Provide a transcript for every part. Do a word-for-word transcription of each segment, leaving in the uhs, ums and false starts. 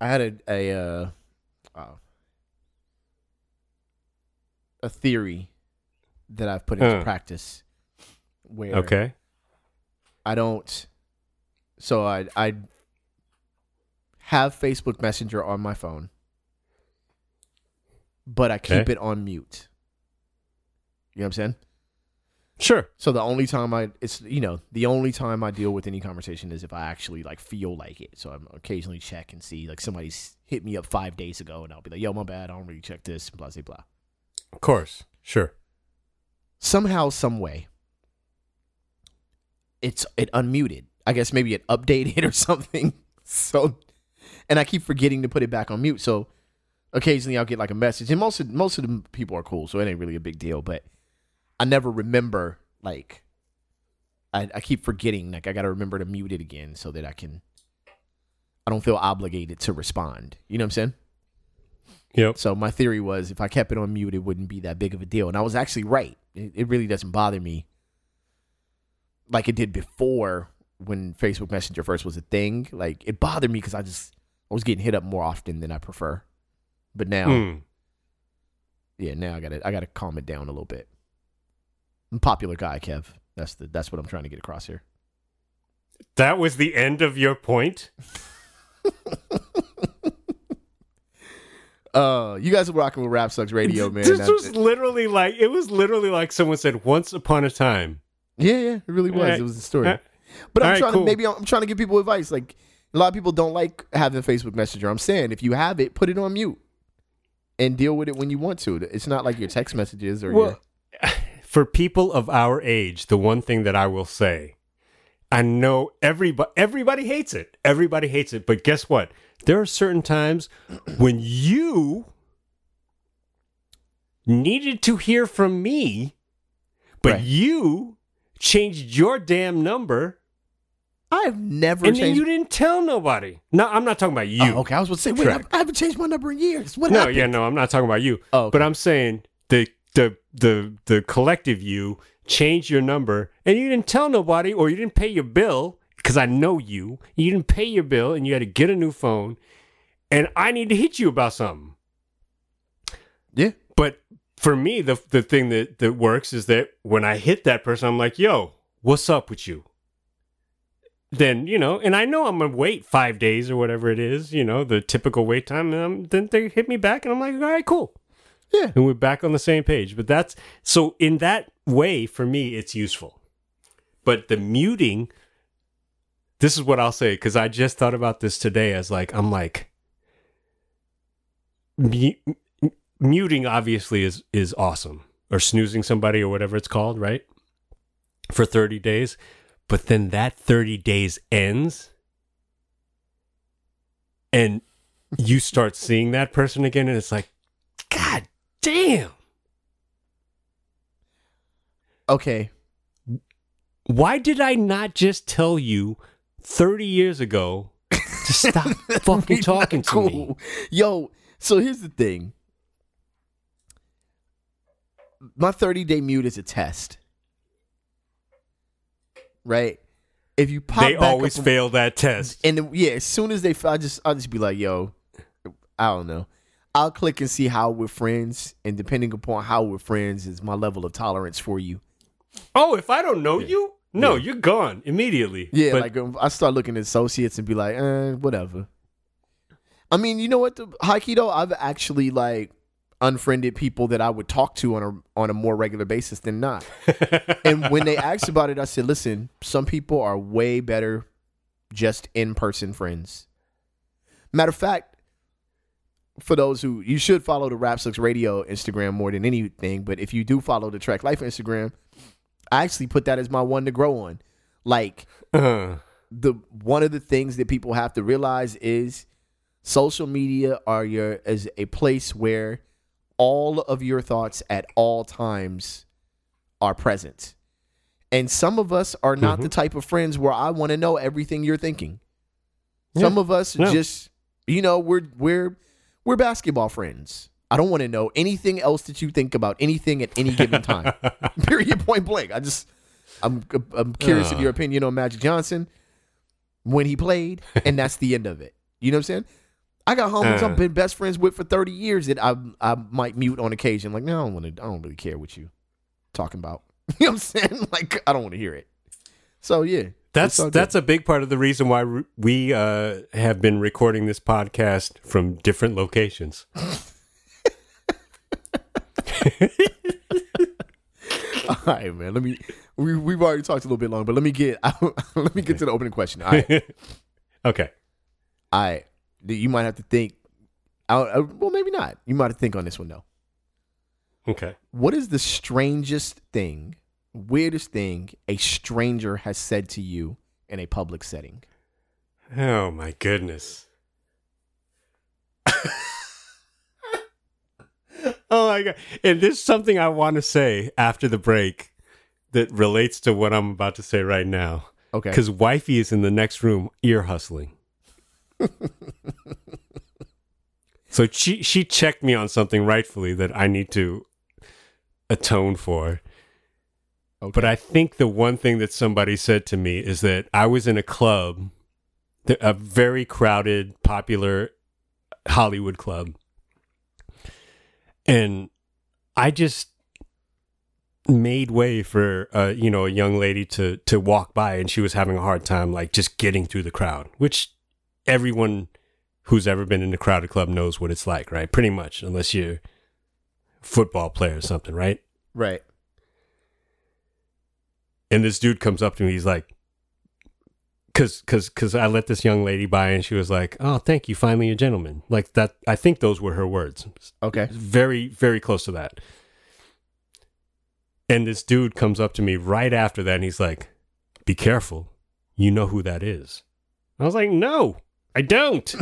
I had a a uh, uh, a theory that I've put into Huh. practice where Okay. I don't. So I I have Facebook Messenger on my phone, but I keep Okay. it on mute. You know what I'm saying? Sure. So the only time I it's you know the only time I deal with any conversation is if I actually like feel like it. So I'm occasionally check and see like somebody's hit me up five days ago, and I'll be like, "Yo, my bad, I don't really check this." Blah blah blah. Of course. Sure. Somehow, some way, it's it unmuted. I guess maybe it updated or something. So, and I keep forgetting to put it back on mute. So occasionally I'll get like a message, and most of most of the people are cool, so it ain't really a big deal. But I never remember, like, I, I keep forgetting, like, I got to remember to mute it again so that I can, I don't feel obligated to respond. You know what I'm saying? Yep. So my theory was if I kept it on mute, it wouldn't be that big of a deal. And I was actually right. It, it really doesn't bother me like it did before when Facebook Messenger first was a thing. Like, it bothered me because I just, I was getting hit up more often than I prefer. But now, Hmm. yeah, now I got to, I got to calm it down a little bit. I'm a popular guy, Kev. That's the that's what I'm trying to get across here. That was the end of your point? uh, you guys are rocking with Rap Sucks Radio, man. This That's was it. literally like, it was literally like someone said, once upon a time. Yeah, yeah, it really was. All right. It was a story. Uh, But I'm all right, trying cool. to maybe I'm, I'm trying to give people advice. Like, a lot of people don't like having Facebook Messenger. I'm saying if you have it, put it on mute and deal with it when you want to. It's not like your text messages or Well, your, for people of our age, the one thing that I will say, I know everybody everybody hates it. Everybody hates it. But guess what? There are certain times when you needed to hear from me, but Right. you changed your damn number I've never and then changed. you didn't tell nobody. No, I'm not talking about you. Oh, okay, I was about to say, wait, I, Correct. I haven't changed my number in years. What No, happened? yeah, no, I'm not talking about you. Oh, okay. But I'm saying the the the the collective you changed your number and you didn't tell nobody, or you didn't pay your bill, because I know you. You didn't pay your bill and you had to get a new phone, and I need to hit you about something. Yeah. But for me, the the thing that, that works is that when I hit that person, I'm like, yo, what's up with you? Then, you know, and I know I'm going to wait five days or whatever it is, you know, the typical wait time. And I'm, then they hit me back and I'm like, all right, cool. Yeah. And we're back on the same page. But that's, so in that way, for me, it's useful. But the muting, this is what I'll say, because I just thought about this today as like, I'm like, mu- muting obviously is, is awesome. Or snoozing somebody or whatever it's called, right? For thirty days. But then that thirty days ends and you start seeing that person again and it's like, God damn. Okay. Why did I not just tell you thirty years ago to stop fucking We talking not to cool. me? Yo, so here's the thing. My thirty-day mute is a test. Right? If you pop They back always up, fail that test. and then, yeah, as soon as they, I just, I'll just be like, yo, I don't know. I'll click and see how we're friends, and depending upon how we're friends is my level of tolerance for you. Oh, if I don't know Yeah. you, no, Yeah. you're gone immediately. Yeah, But like um, I start looking at associates and be like, eh, whatever. I mean, you know what? The high key though, I've actually like unfriended people that I would talk to on a on a more regular basis than not. And when they asked about it, I said, listen, some people are way better just in person friends. Matter of fact, for those who you should follow the Rap Sucks Radio Instagram more than anything, but if you do follow the Track Life Instagram, I actually put that as my one to grow on. Like uh, the one of the things that people have to realize is social media are your is a place where all of your thoughts at all times are present. And some of us are not Mhm. the type of friends where I want to know everything you're thinking. Yeah. Some of us No. just, you know, we're we're we're basketball friends. I don't want to know anything else that you think about anything at any given time. Period, point blank. I just, I'm I'm curious of Uh. your opinion on Magic Johnson when he played, and that's the end of it. You know what I'm saying? I got homies Uh. I've been best friends with for thirty years that I I might mute on occasion. Like, no, I don't want to. I don't really care what you talking about. You know what I'm saying? Like, I don't want to hear it. So yeah, That's that's a big part of the reason why re- we uh, have been recording this podcast from different locations. All right, man. Let me. We we've already talked a little bit long, but let me get. Let me get to the opening question. All right. Okay. All right. You might have to think. Uh, well, maybe not. You might have to think on this one though. Okay. What is the strangest thing, weirdest thing a stranger has said to you in a public setting? Oh my goodness. Oh my God. And there's something I want to say after the break that relates to what I'm about to say right now. Okay. Because wifey is in the next room ear hustling. So she she checked me on something rightfully that I need to atone for. Okay. But I think the one thing that somebody said to me is that I was in a club, a very crowded, popular Hollywood club. And I just made way for uh, you know, a young lady to to walk by, and she was having a hard time like just getting through the crowd, which everyone who's ever been in a crowded club knows what it's like, right? Pretty much, unless you're a football player or something, right? Right. And this dude comes up to me, he's like, Cause, cause, cause I let this young lady by, and she was like, "Oh, thank you, finally a gentleman." Like that. I think those were her words. Okay. Very, very close to that. And this dude comes up to me right after that, and he's like, "Be careful. You know who that is." I was like, "No, I don't."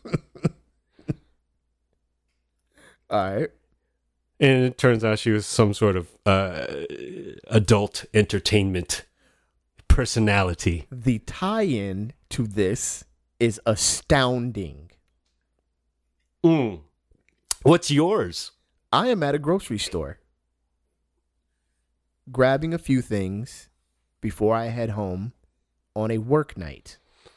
All right. And it turns out she was some sort of uh, adult entertainment personality. The tie-in to this is astounding. Mm. What's yours? I am at a grocery store, grabbing a few things before I head home on a work night.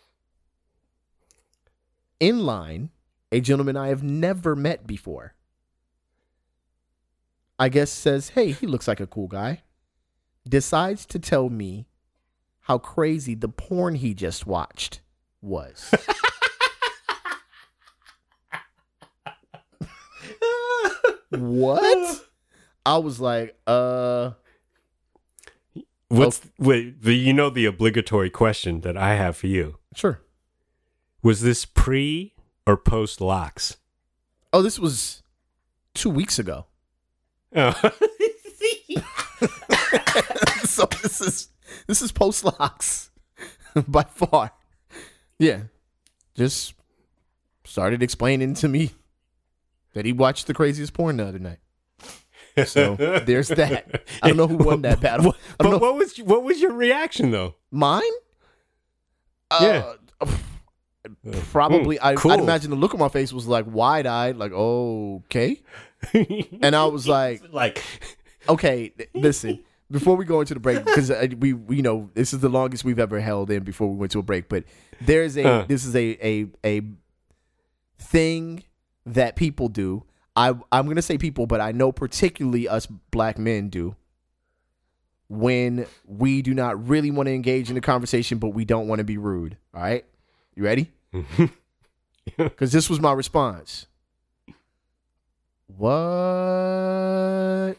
In line, a gentleman I have never met before. I guess says, "Hey, he looks like a cool guy." Decides to tell me how crazy the porn he just watched was. What? I was like, uh... What's, wait, the, you know the obligatory question that I have for you. Sure. Was this pre or post locks? Oh, this was two weeks ago. Oh. So this is this is post locks by far. Yeah. Just started explaining to me that he watched the craziest porn the other night. So there's that. I don't know who won that battle. But, I don't but know. what was what was your reaction though? Mine? Yeah. Uh, probably. Mm, I, cool. I'd imagine the look on my face was like wide eyed, like, okay. And I was like, like, okay, listen. Before we go into the break, because we, we, you know, this is the longest we've ever held in before we went to a break. But there's a, uh. this is a, a, a thing that people do. I, I'm gonna say people, but I know particularly us black men do. When we do not really want to engage in the conversation, but we don't want to be rude. All right, you ready? Because this was my response. What?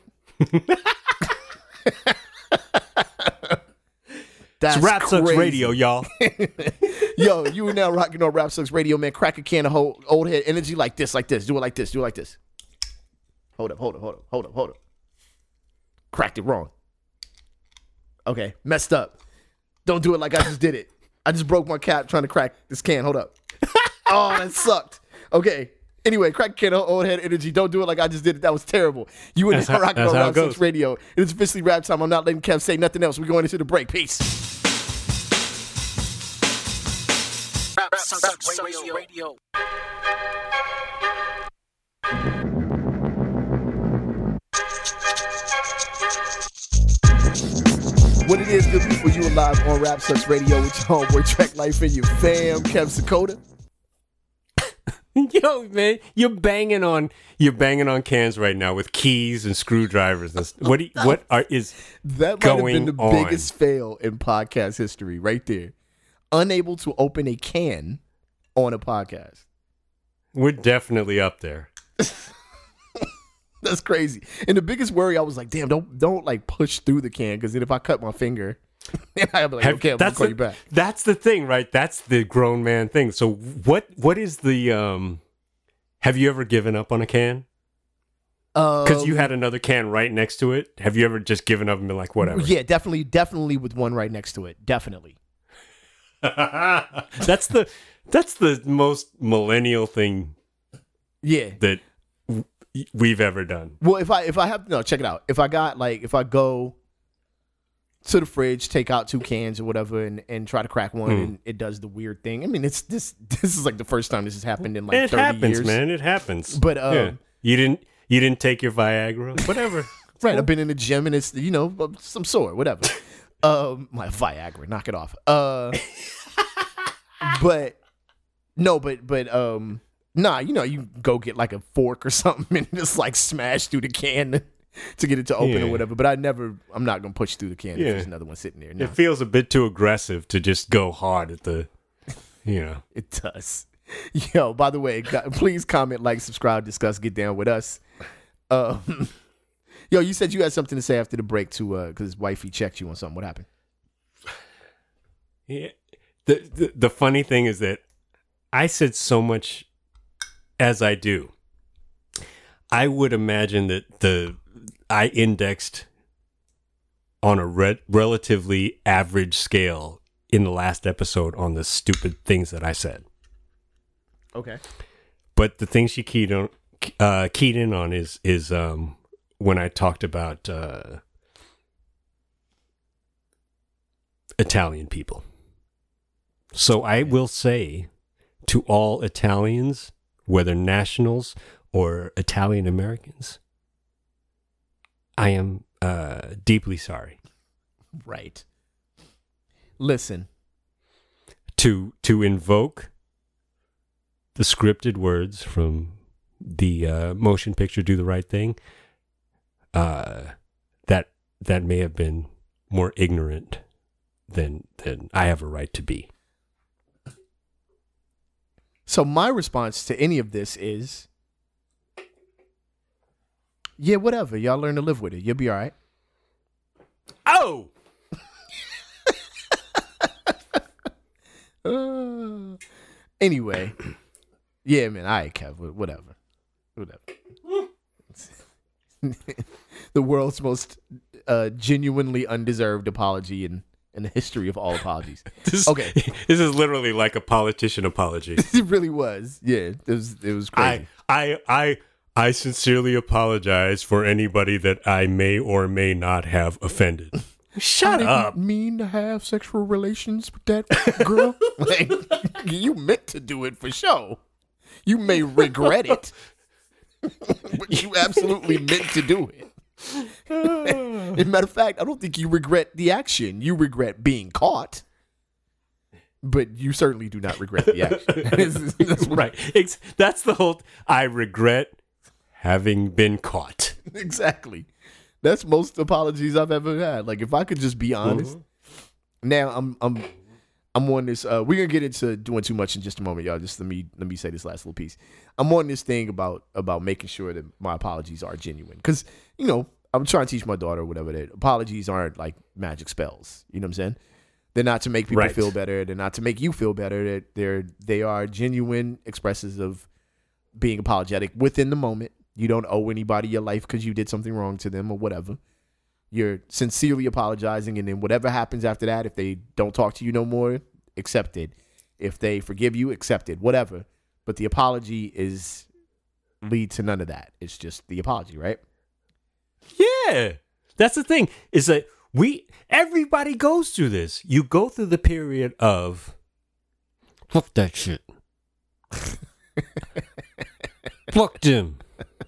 That's it's Rap Sucks crazy. Radio, y'all. Yo, you are now rocking on Rap Sucks Radio, man. Crack a can of whole, old head energy like this, like this. Do it like this. Do it like this. Hold up, hold up, hold up, hold up, hold up. Cracked it wrong. Okay, messed up. Don't do it like I just did it. I just broke my cap trying to crack this can. Hold up. Oh, that sucked. Okay. Anyway, crack a can of old head energy. Don't do it like I just did it. That was terrible. You and now rocking on Rap Sucks Radio. It is officially rap time. I'm not letting Kev say nothing else. We're going into the break. Peace. Rap Sucks Radio. Radio. What it is, good people, you are live on Rap Sucks Radio with your homeboy Track Life and your fam, Kev Sakota. Yo, man, you're banging on you're banging on cans right now with keys and screwdrivers. And st- what do you, what are is That might have going been the on? biggest fail in podcast history, right there. Unable to open a can on a podcast. We're definitely up there. That's crazy. And the biggest worry, I was like, damn, don't don't like push through the can, because then if I cut my finger, then I'll be like, Have- okay, I'm gonna that's call the, you back. That's the thing, right? That's the grown man thing. So what what is the um? Have you ever given up on a can? Because Um, you had another can right next to it. Have you ever just given up and been like, whatever? Yeah, definitely, definitely with one right next to it. Definitely. that's the that's the most millennial thing Yeah. that w- we've ever done. Well, if I if I have no, check it out. If I got like if I go to the fridge, take out two cans or whatever, and, and try to crack one, Hmm. and it does the weird thing. I mean, it's this this is like the first time this has happened in like it thirty happens, years. man. It happens. But um, yeah. you didn't you didn't take your Viagra, whatever. right, I've been in the gym and it's you know some sort, whatever. um, my Viagra, knock it off. Uh, but no, but but um, nah, you know, you go get like a fork or something and just like smash through the can to get it to open Yeah. or whatever. But I never, I'm not gonna push through the can Yeah. if there's another one sitting there. No, It feels a bit too aggressive to just go hard at the, you know. it does. Yo, by the way, go- please comment, like, subscribe, discuss, get down with us. Um, yo, you said you had something to say after the break too, uh, because wifey checked you on something. What happened? Yeah. The, the the funny thing is that I said so much as I do. I would imagine that the I indexed on a re- relatively average scale in the last episode on the stupid things that I said. Okay. But the thing she keyed on, uh, keyed in on is is um, when I talked about uh, Italian people. So I will say to all Italians, whether nationals or Italian Americans, I am uh, deeply sorry. Right. Listen. To to invoke the scripted words from the uh, motion picture "Do the Right Thing," uh, that that may have been more ignorant than than I have a right to be. So my response to any of this is, yeah, whatever. Y'all learn to live with it. You'll be all right. Oh. Uh, anyway, yeah, man. All right, Kev. Whatever. Whatever. The world's most uh, genuinely undeserved apology in, in the history of all apologies. This, Okay. This is literally like a politician apology. It really was. Yeah, it was. It was crazy. I, I, I, I sincerely apologize for anybody that I may or may not have offended. Shut I up. didn't mean to have sexual relations with that girl. Like, you meant to do it for sure. You may regret it, but you absolutely meant to do it. As a matter of fact, I don't think you regret the action. You regret being caught, but you certainly do not regret the action. That's- that's what- Right. It's, that's the whole. I regret having been caught. Exactly. That's most apologies I've ever had. Like, if I could just be honest. Now I'm I'm I'm on this. Uh, we're gonna get into doing too much in just a moment, y'all. Just let me let me say this last little piece. I'm on this thing about about making sure that my apologies are genuine, because you know I'm trying to teach my daughter whatever that apologies aren't like magic spells. You know what I'm saying? They're not to make people Right. feel better. They're not to make you feel better. They're, they're they are genuine expressions of being apologetic within the moment. You don't owe anybody your life because you did something wrong to them or whatever. You're sincerely apologizing, and then whatever happens after that, if they don't talk to you no more, accept it. If they forgive you, accept it. Whatever. But the apology is lead to none of that. It's just the apology, right? Yeah. That's the thing. Is that we everybody goes through this. You go through the period of fuck that shit. Fuck them.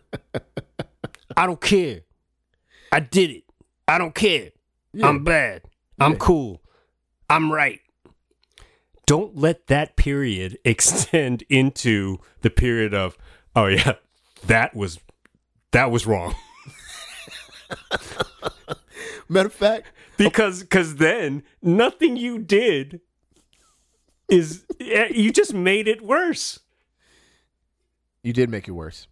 I don't care. I did it. I don't care. Yeah. I'm bad. I'm Yeah. cool. I'm right. don't let that period extend into the period of, oh yeah, that was that was wrong. Matter of fact, because because then nothing you did is you just made it worse. You did make it worse.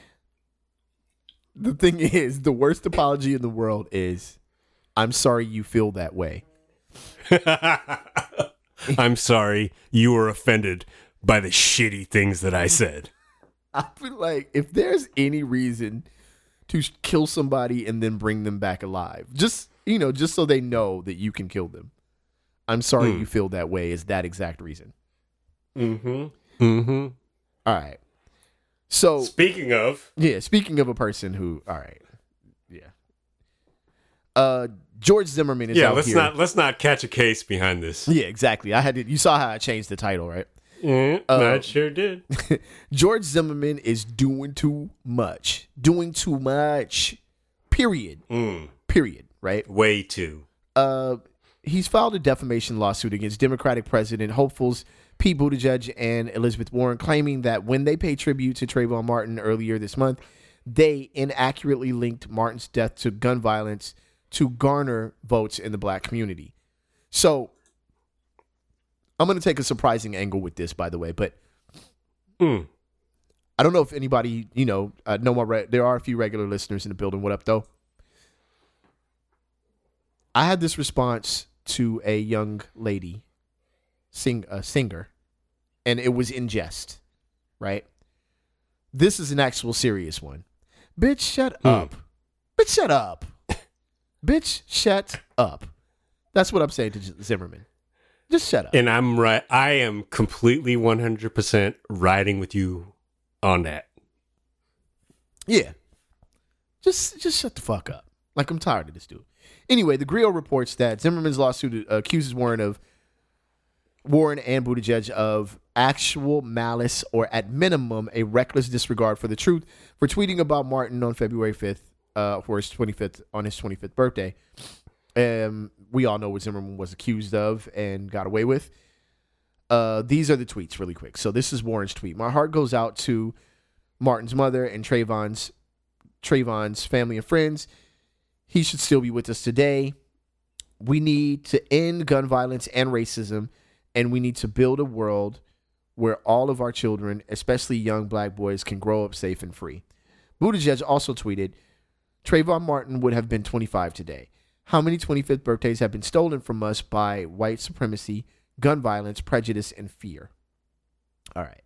The thing is, the worst apology in the world is, I'm sorry you feel that way. I'm sorry you were offended by the shitty things that I said. I feel like if there's any reason to sh- kill somebody and then bring them back alive, just, you know, just so they know that you can kill them. I'm sorry Mm. you feel that way is that exact reason. Mm-hmm. Mm-hmm. All right. So Speaking of, yeah, speaking of a person who, all right, yeah. Uh, George Zimmerman is yeah, out let's here. not let's not catch a case behind this. Yeah, exactly. I had to. You saw how I changed the title, right? Mm, Uh, I sure did. George Zimmerman is doing too much. Doing too much. Period. Mm, Period. Right. way too. Uh, he's filed a defamation lawsuit against Democratic President hopefuls Pete Buttigieg and Elizabeth Warren, claiming that when they paid tribute to Trayvon Martin earlier this month, they inaccurately linked Martin's death to gun violence to garner votes in the black community. So I'm going to take a surprising angle with this, by the way, but Mm. I don't know if anybody, you know, uh, know my re- there are a few regular listeners in the building. What up, though? I had this response to a young lady, sing a singer, and it was in jest, right? This is an actual serious one. Bitch, shut Hmm. up. Bitch, shut up. Bitch, shut up. That's what I'm saying to Zimmerman. Just shut up. And I'm right. I am completely one hundred percent riding with you on that. Yeah. Just just shut the fuck up. Like, I'm tired of this dude. Anyway, the Griot reports that Zimmerman's lawsuit uh, accuses Warren of Warren and Buttigieg of actual malice or, at minimum, a reckless disregard for the truth for tweeting about Martin on February fifth uh, for his twenty-fifth on his twenty-fifth birthday. Um, we all know what Zimmerman was accused of and got away with. Uh, these are the tweets really quick. So this is Warren's tweet. My heart goes out to Martin's mother and Trayvon's Trayvon's family and friends. He should still be with us today. We need to end gun violence and racism, and we need to build a world where all of our children, especially young black boys, can grow up safe and free. Buttigieg also tweeted, Trayvon Martin would have been twenty-five today. How many twenty-fifth birthdays have been stolen from us by white supremacy, gun violence, prejudice, and fear? All right.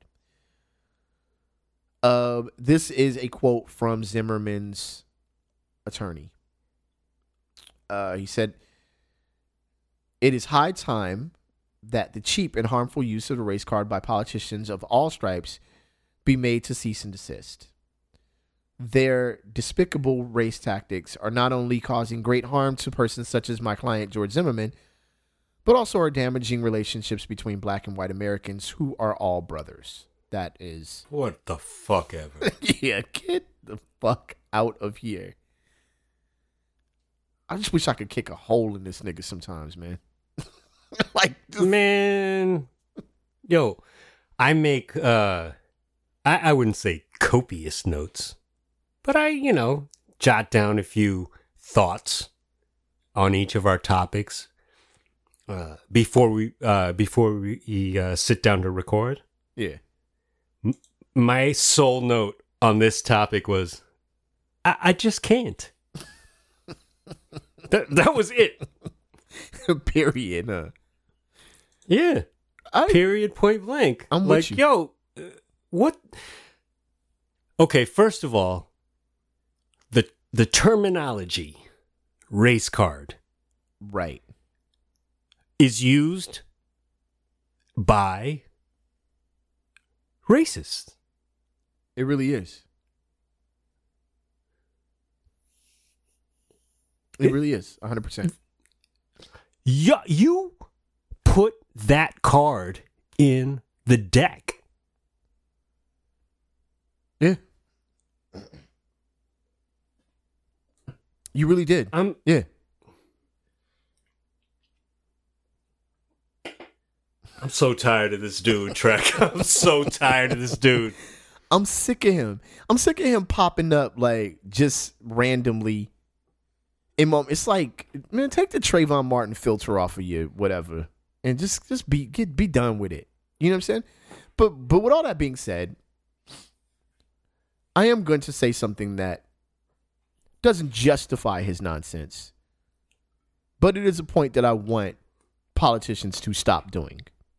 Uh, this is a quote from Zimmerman's attorney. Uh, he said, it is high time that the cheap and harmful use of the race card by politicians of all stripes be made to cease and desist. Their despicable race tactics are not only causing great harm to persons such as my client, George Zimmerman, but also are damaging relationships between black and white Americans who are all brothers. That is... What the fuck ever. yeah, get the fuck out of here. I just wish I could kick a hole in this nigga sometimes, man. like, just... Man. Yo, I make, uh, I, I wouldn't say copious notes, but I, you know, jot down a few thoughts on each of our topics uh, before we, uh, before we uh, sit down to record. Yeah. M- my sole note on this topic was, I, I just can't. that, that was it. Period. Huh? Yeah. I, Period, point blank. I'm with like, you. yo, uh, what? Okay, first of all, the the terminology race card right. is used by racists. It really is. It, It- really is. one hundred percent. You, you put that card in the deck. Yeah. You really did. I'm Yeah. I'm so tired of this dude, Trek. I'm so tired of this dude. I'm sick of him. I'm sick of him popping up like just randomly. In moment, it's like, man, take the Trayvon Martin filter off of you, whatever, and just just be get be done with it. You know what I'm saying? But but with all that being said, I am going to say something that doesn't justify his nonsense, but it is a point that I want politicians to stop doing.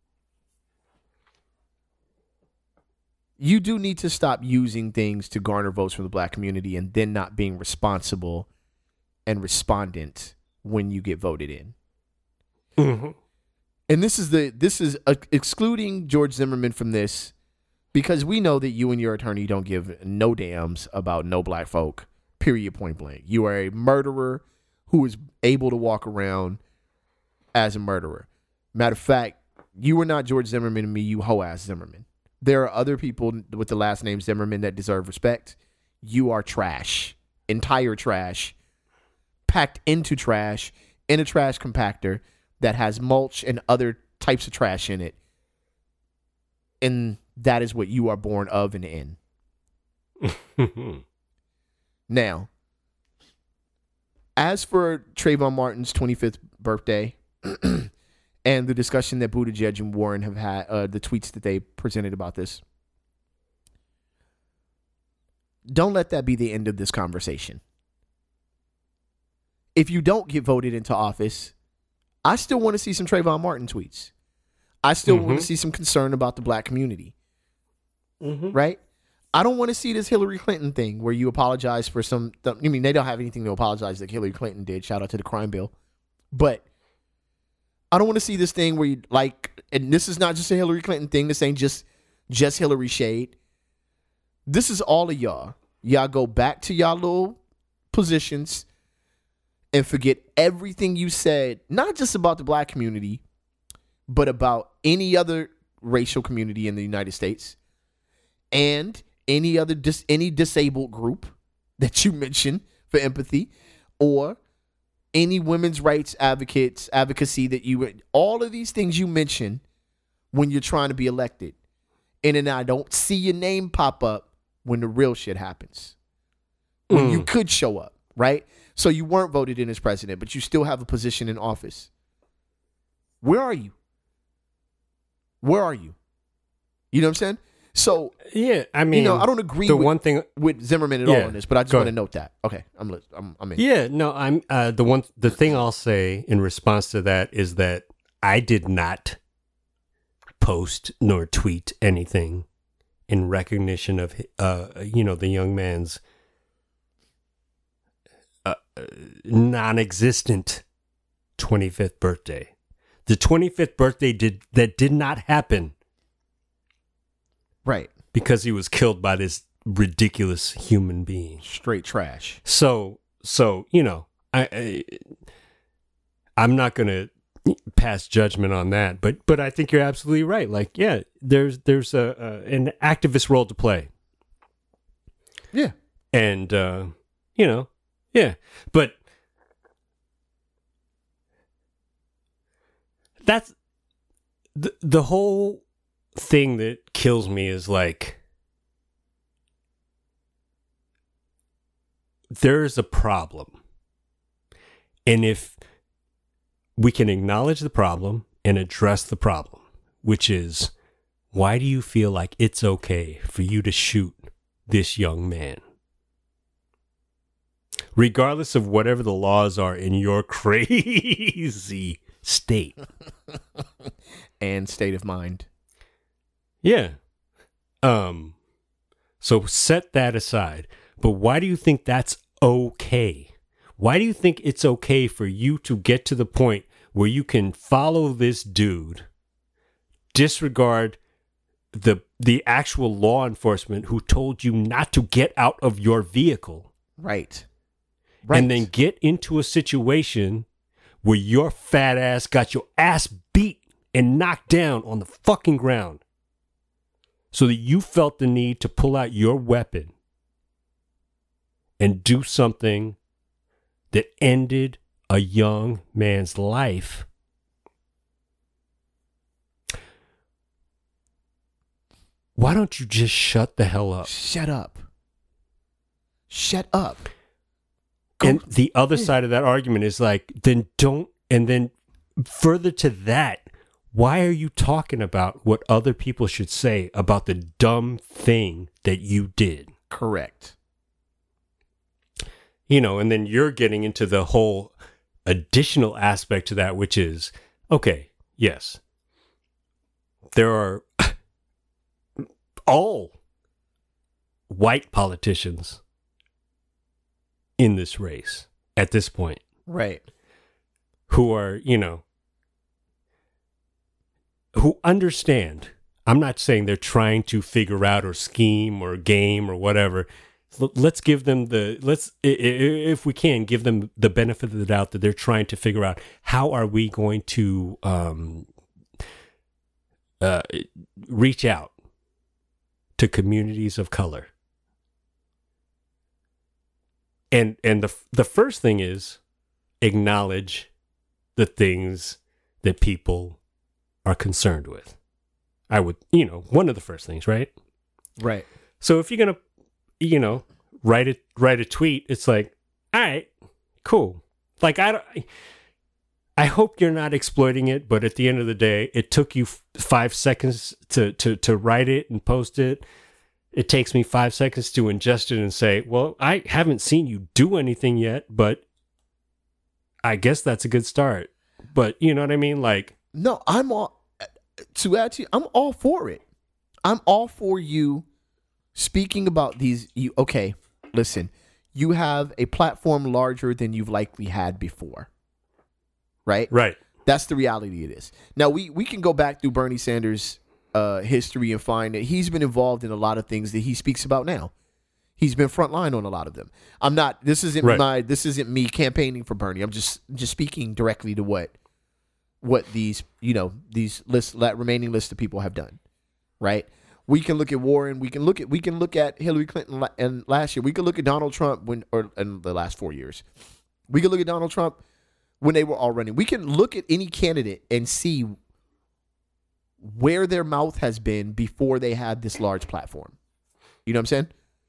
You do need to stop using things to garner votes from the black community and then not being responsible and respondent when you get voted in. Mm-hmm. And this is the this is uh, excluding George Zimmerman from this, because we know that you and your attorney don't give no dams about no black folk, period, point blank. You are a murderer who is able to walk around as a murderer. Matter of fact, you are not George Zimmerman and me, you hoe-ass Zimmerman. There are other people with the last name Zimmerman that deserve respect. You are trash. Entire trash. Packed into trash in a trash compactor that has mulch and other types of trash in it. And that is what you are born of and in. Now, as for Trayvon Martin's twenty-fifth birthday and the discussion that Buttigieg and Warren have had, uh, the tweets that they presented about this, don't let that be the end of this conversation. If you don't get voted into office, I still want to see some Trayvon Martin tweets. I still mm-hmm. want to see some concern about the black community. Mm-hmm. Right? I don't want to see this Hillary Clinton thing where you apologize for some... Th- I mean, they don't have anything to apologize like Hillary Clinton did. Shout out to the crime bill. But I don't want to see this thing where you like... And this is not just a Hillary Clinton thing. This ain't just, just Hillary shade. This is all of y'all. Y'all go back to y'all little positions and forget everything you said, not just about the black community, but about any other racial community in the United States and any other dis- any disabled group that you mentioned for empathy, or any women's rights advocates advocacy that you would, all of these things you mention when you're trying to be elected. And then I don't see your name pop up when the real shit happens. When mm. you could show up, right? So you weren't voted in as president, but you still have a position in office. Where are you? Where are you? You know what I'm saying? So yeah, I mean, you know, I don't agree the with, one thing, with Zimmerman at yeah, all on this, but I just want to note that. Okay, I'm I'm I'm in. Yeah, no, I'm uh, the one. The thing I'll say in response to that is that I did not post nor tweet anything in recognition of uh, you know, the young man's uh, non-existent twenty-fifth birthday. The twenty-fifth birthday did that did not happen. Right. Because he was killed by this ridiculous human being. Straight trash. So, so you know, I, I I'm not going to pass judgment on that, but but I think you're absolutely right. Like, yeah, there's there's a, a an activist role to play. Yeah. And uh, you know, yeah, but that's the the whole thing that kills me is like, there's a problem, and if we can acknowledge the problem and address the problem, which is, why do you feel like it's okay for you to shoot this young man, regardless of whatever the laws are in your crazy state and state of mind? Yeah. Um, so set that aside. But why do you think that's okay? Why do you think it's okay for you to get to the point where you can follow this dude, disregard the the actual law enforcement who told you not to get out of your vehicle? Right. Right. And then get into a situation where your fat ass got your ass beat and knocked down on the fucking ground, so that you felt the need to pull out your weapon and do something that ended a young man's life. why don't you just shut the hell up? Shut up. Shut up. Go. And the other side of that argument is like, then don't, and then further to that, why are you talking about what other people should say about the dumb thing that you did? Correct. You know, and then you're getting into the whole additional aspect to that, which is, okay, yes, there are all white politicians in this race at this point. Right. Who are, you know, who understand. I'm not saying they're trying to figure out or scheme or game or whatever. L- let's give them the, let's, i- i- if we can, give them the benefit of the doubt that they're trying to figure out how are we going to um, uh, reach out to communities of color. And and the the first thing is acknowledge the things that people are concerned with. I would, you know, one of the first things, right? Right. So if you're gonna, you know, write it, write a tweet, it's like, all right, cool. Like I don't, I hope you're not exploiting it, but at the end of the day, it took you f- five seconds to to to write it and post it. It takes me five seconds to ingest it and say, well, I haven't seen you do anything yet, but I guess that's a good start. But you know what I mean? Like, No, I'm all, to add to you, I'm all for it. I'm all for you speaking about these. You okay, listen, you have a platform larger than you've likely had before. Right? right. That's the reality of this. Now, we, we can go back through Bernie Sanders' uh, history and find that he's been involved in a lot of things that he speaks about now. He's been frontline on a lot of them. I'm not. This isn't Right. my. This isn't me campaigning for Bernie. I'm just just speaking directly to what what these you know these lists that remaining list of people have done. Right. We can look at Warren. We can look at we can look at Hillary Clinton la- and last year. We can look at Donald Trump when or in the last four years. We can look at Donald Trump when they were all running. We can look at any candidate and see where their mouth has been before they had this large platform. You know what I'm saying?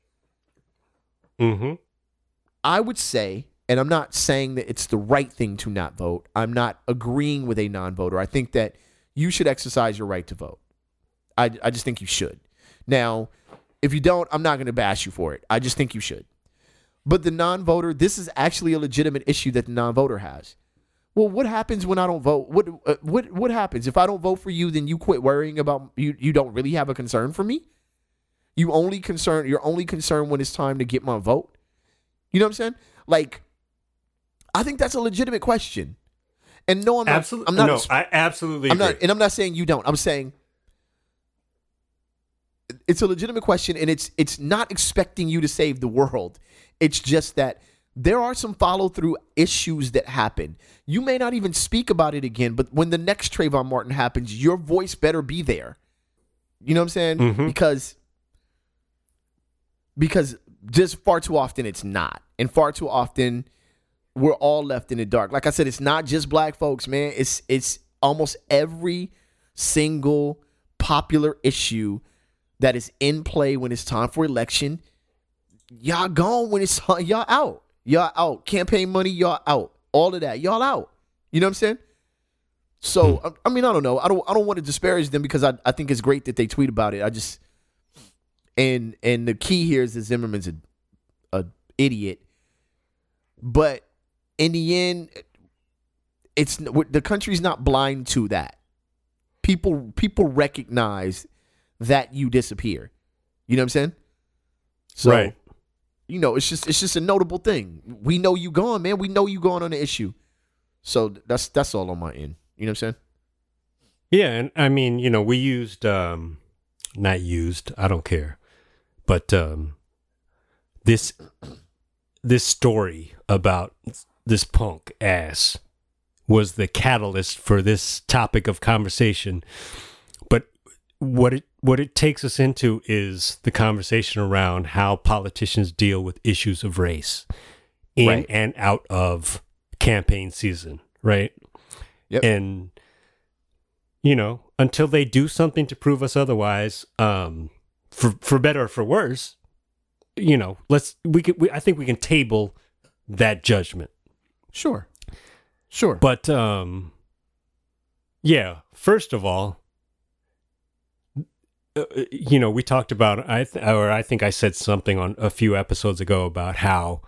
Mm-hmm. I would say, and I'm not saying that it's the right thing to not vote. I'm not agreeing with a non-voter. I think that you should exercise your right to vote. I, I just think you should. Now, if you don't, I'm not going to bash you for it. I just think you should. But the non-voter, this is actually a legitimate issue that the non-voter has. Well, what happens when I don't vote? What uh, what what happens if I don't vote for you? Then you quit worrying about you. You don't really have a concern for me. You only concern. You're only concerned when it's time to get my vote. You know what I'm saying? Like, I think that's a legitimate question. And no, I'm not. Absolutely. I'm not. No, I absolutely I'm agree. not. And I'm not saying you don't. I'm saying it's a legitimate question, and it's it's not expecting you to save the world. It's just that there are some follow-through issues that happen. You may not even speak about it again, but when the next Trayvon Martin happens, your voice better be there. You know what I'm saying? Mhm. Because because just far too often it's not. And far too often we're all left in the dark. Like I said, it's not just black folks, man. It's it's almost every single popular issue that is in play when it's time for election. Y'all gone when it's y'all out. Y'all out. Campaign money, y'all out. All of that, y'all out. You know what I'm saying? So I, I mean, I don't know. I don't. I don't want to disparage them because I, I think it's great that they tweet about it. I just and and the key here is that Zimmerman's a a idiot. But in the end, it's the country's not blind to that. People people recognize that you disappear. You know what I'm saying? So, Right. you know, it's just it's just a notable thing. We know you gone, man. We know you gone on the issue. So that's that's all on my end. You know what I'm saying? Yeah, and I mean, you know, we used um not used, I don't care. But um this this story about this punk ass was the catalyst for this topic of conversation. But what it what it takes us into is the conversation around how politicians deal with issues of race in Right. and out of campaign season, right? Yep. And you know, until they do something to prove us otherwise, um, for for better or for worse, you know, let's we can. We, I think we can table that judgment. Sure, sure. But um, yeah. First of all, uh, you know, we talked about I th- or I think I said something on a few episodes ago about how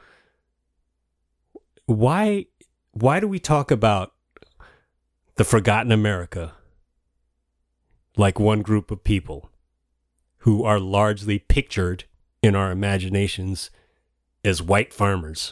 why why do we talk about the forgotten America like one group of people who are largely pictured in our imaginations as white farmers?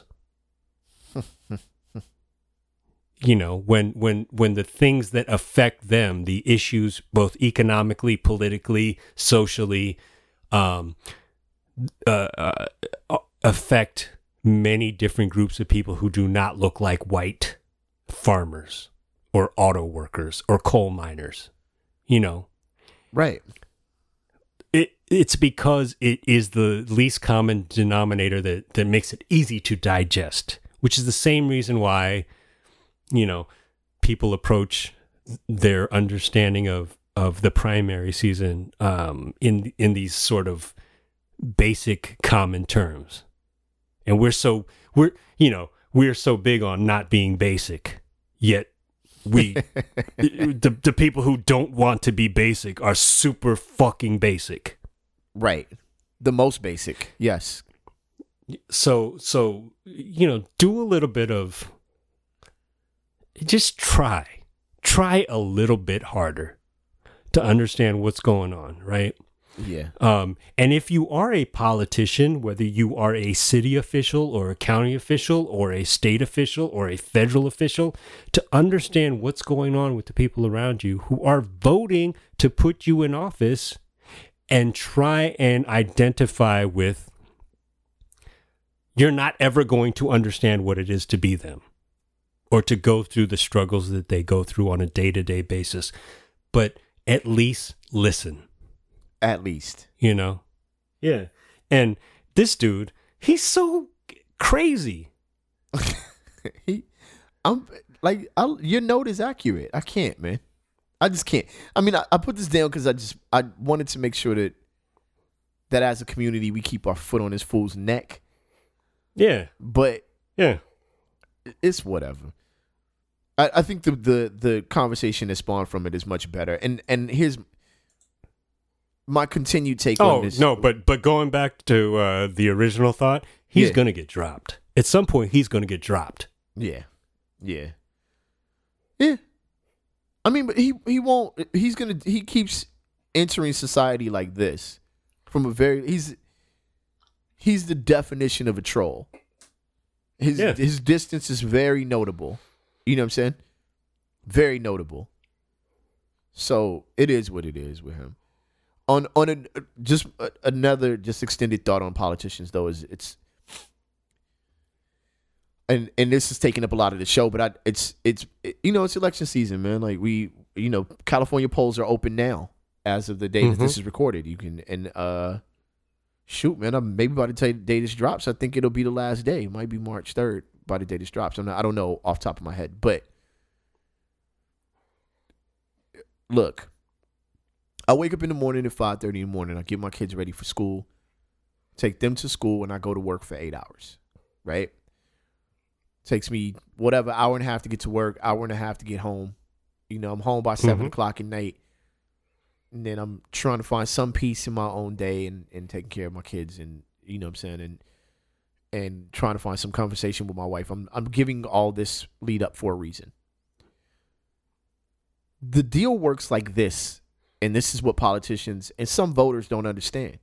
You know, when when when the things that affect them, the issues both economically, politically, socially, um, uh, uh, affect many different groups of people who do not look like white farmers or auto workers or coal miners. You know, right. It it's because it is the least common denominator that, that makes it easy to digest, which is the same reason why, you know, people approach their understanding of, of the primary season um, in in these sort of basic common terms. And we're so we're you know, we're so big on not being basic, yet we the the people who don't want to be basic are super fucking basic. Right. The most basic. Yes. So so you know, do a little bit of just try. Try a little bit harder to understand what's going on, right? Yeah. Um, and if you are a politician, whether you are a city official or a county official or a state official or a federal official, to understand what's going on with the people around you who are voting to put you in office, and try and identify with, you're not ever going to understand what it is to be them or to go through the struggles that they go through on a day-to-day basis, but at least listen. At least. You know? Yeah. And this dude, he's so crazy. he, I'm like, I, your note is accurate. I can't, man. I just can't. I mean, I, I put this down because I just, I wanted to make sure that, that as a community, we keep our foot on this fool's neck. Yeah. But yeah, it's whatever. I, I think the, the, the conversation that spawned from it is much better. And, and here's my continued take oh, on this. no, but but going back to uh, the original thought, he's Yeah. going to get dropped. At some point, he's going to get dropped. Yeah. Yeah. Yeah. I mean, but he, he won't, he's going to, he keeps entering society like this from a very, he's, he's the definition of a troll. His, Yeah. his distance is very notable. You know what I'm saying? Very notable. So it is what it is with him. On on a, just a, another just extended thought on politicians though is it's and and this is taking up a lot of the show, but I it's it's it, you know it's election season, man. Like we you know California polls are open now as of the day Mhm. that this is recorded. You can and uh shoot, man, I'm maybe by the t- day this drops, I think it'll be the last day. It might be March third by the day this drops. I'm not, I don't know off the top of my head, but look. I wake up in the morning at five thirty in the morning. I get my kids ready for school, take them to school, and I go to work for eight hours, right? Takes me whatever, hour and a half to get to work, hour and a half to get home. You know, I'm home by seven Mhm. o'clock at night. And then I'm trying to find some peace in my own day and, and taking care of my kids and, you know what I'm saying, and and trying to find some conversation with my wife. I'm I'm giving all this lead up for a reason. The deal works like this. And this is what politicians and some voters don't understand.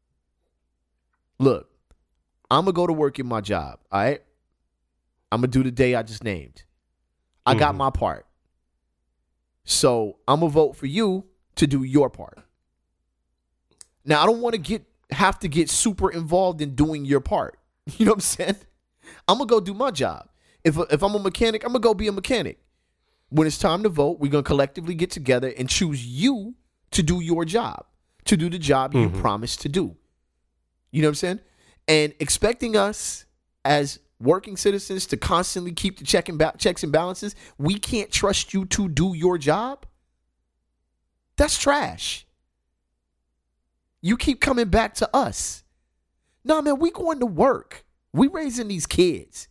Look, I'm going to go to work in my job, all right? I'm going to do the day I just named. I got Mhm. my part. So I'm going to vote for you to do your part. Now, I don't want to get have to get super involved in doing your part. You know what I'm saying? I'm going to go do my job. If, if I'm a mechanic, I'm going to go be a mechanic. When it's time to vote, we're going to collectively get together and choose you to do your job, to do the job you Mhm. promised to do. You know what I'm saying? And expecting us as working citizens to constantly keep the check and ba- checks and balances, we can't trust you to do your job. That's trash. You keep coming back to us. Nah, man, we going to work. We raising these kids.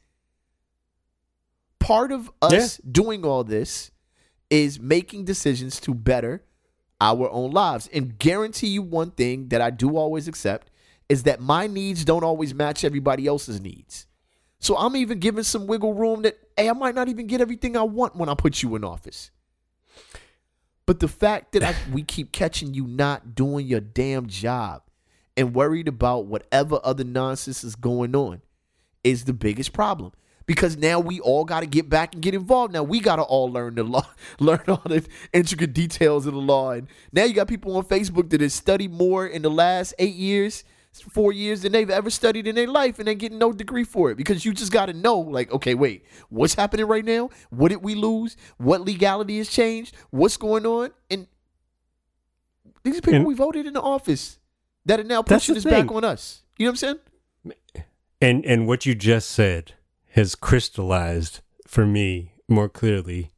Part of us Yeah. doing all this is making decisions to better our own lives. And guarantee you one thing that I do always accept is that my needs don't always match everybody else's needs. So I'm even giving some wiggle room that, hey, I might not even get everything I want when I put you in office. But the fact that I, we keep catching you not doing your damn job and worried about whatever other nonsense is going on is the biggest problem. Because now we all got to get back and get involved. Now we got to all learn the law, learn all the intricate details of the law. And now you got people on Facebook that have studied more in the last eight years, four years than they've ever studied in their life, and they're getting no degree for it. Because you just got to know, like, okay, wait, what's happening right now? What did we lose? What legality has changed? What's going on? And these people And- we voted into office that are now That's pushing the this back thing. on us. You know what I'm saying? And and what you just said has crystallized for me more clearly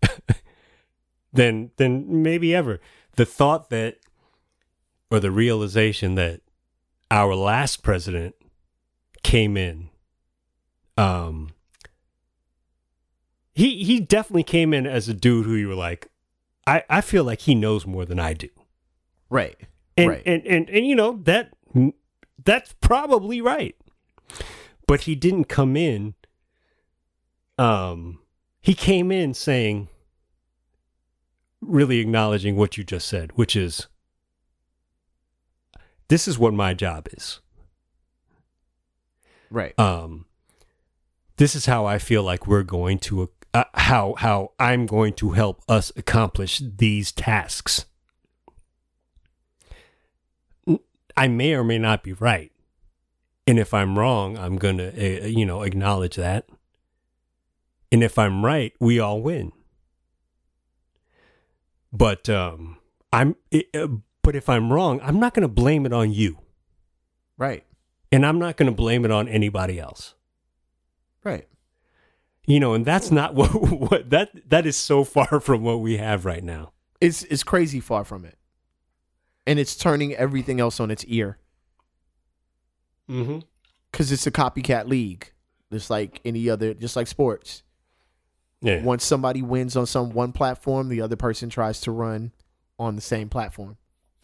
than than maybe ever. The thought that, or the realization that our last president came in, um, he he definitely came in as a dude who you were like, I, I feel like he knows more than I do. Right. And, right. and, and, and, you know, that that's probably right. But he didn't come in. Um, he came in saying, really acknowledging what you just said, which is, this is what my job is. right. Um, this is how I feel like we're going to, uh, how how I'm going to help us accomplish these tasks. I may or may not be right. And if I'm wrong, I'm going to, uh, you know, acknowledge that. And if I'm right, we all win. But um, I'm, uh, but if I'm wrong, I'm not going to blame it on you. Right. And I'm not going to blame it on anybody else. Right. You know, and that's not what, what that that is so far from what we have right now. It's it's crazy far from it. And it's turning everything else on its ear. Mm-hmm. Because it's a copycat league. Just like any other, just like sports. Yeah. Once somebody wins on some one platform, the other person tries to run on the same platform.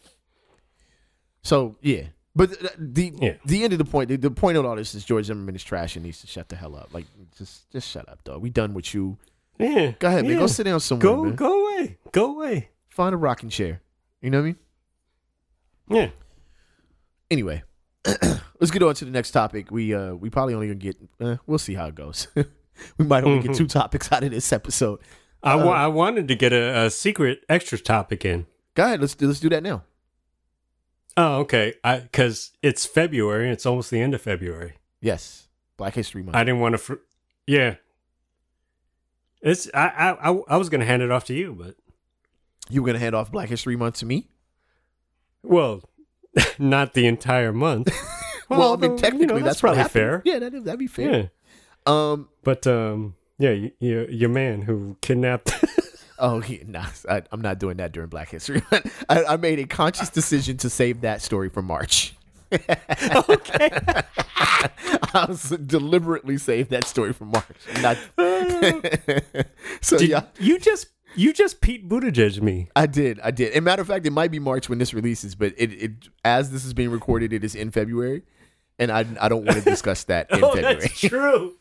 So, yeah. But the the, Yeah. the end of the point, the, the point of all this is George Zimmerman is trash and needs to shut the hell up. Like, just just shut up, dog. We done with you. Yeah. Go ahead, man. Yeah. Go sit down somewhere, Go man. go away. Go away. Find a rocking chair. You know what I mean? Yeah. Anyway, let's get on to the next topic. We uh we probably only gonna get uh, we'll see how it goes. We might only get two topics out of this episode. I, Uh, wa- I wanted to get a, a secret extra topic in. Go ahead, let's do let's do that now. Oh, okay. I because it's February. It's almost the end of February. Yes, Black History Month. I didn't want to. Fr- yeah. It's I, I I I was gonna hand it off to you, but You were gonna hand off Black History Month to me? well, not the entire month. Well, I mean, although, technically, you know, that's, that's what probably happened. fair. Yeah, that that'd be fair. Yeah. Um. But um, yeah, y- your your man who kidnapped. Oh, yeah, nah, I, I'm not doing that during Black History Month. I, I made a conscious decision to save that story for March. Okay. I was deliberately saved that story for March. Not so Did yeah. you just you just Pete Buttigieg me? I did, I did. And matter of fact, it might be March when this releases, but it, it as this is being recorded, it is in February, and I I don't want to discuss that in Oh, February. that's true.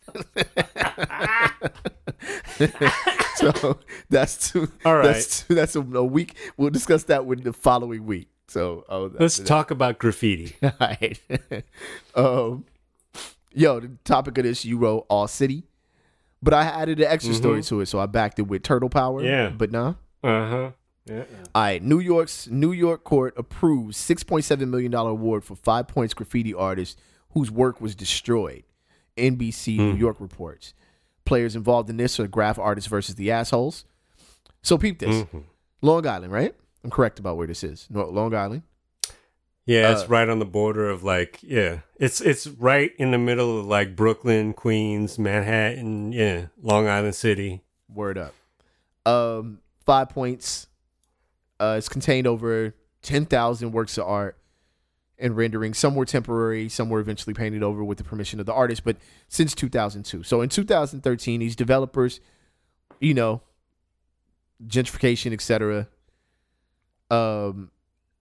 So that's too, All right. That's too, that's a, a week. We'll discuss that with the following week. So oh, Let's that's- talk about graffiti. All right. um, yo, the topic of this you wrote All City, but I added an extra story to it, so I backed it with Turtle Power. Yeah. but nah. Uh huh. Yeah. All right, New York's New York court approves six point seven million dollars award for Five Points graffiti artist whose work was destroyed. N B C New York reports. Players involved in this are Graph Artists versus the Assholes. So peep this. Long Island, right? I'm correct about where this is. No, Long Island. Yeah, Uh, it's right on the border of like yeah, it's it's right in the middle of like Brooklyn, Queens, Manhattan, yeah, Long Island City. Word up. Um, Five Points. Uh, it's contained over ten thousand works of art. and rendering. Some were temporary, some were eventually painted over with the permission of the artist, but since two thousand two. So in two thousand thirteen, these developers, you know, gentrification, et cetera, um,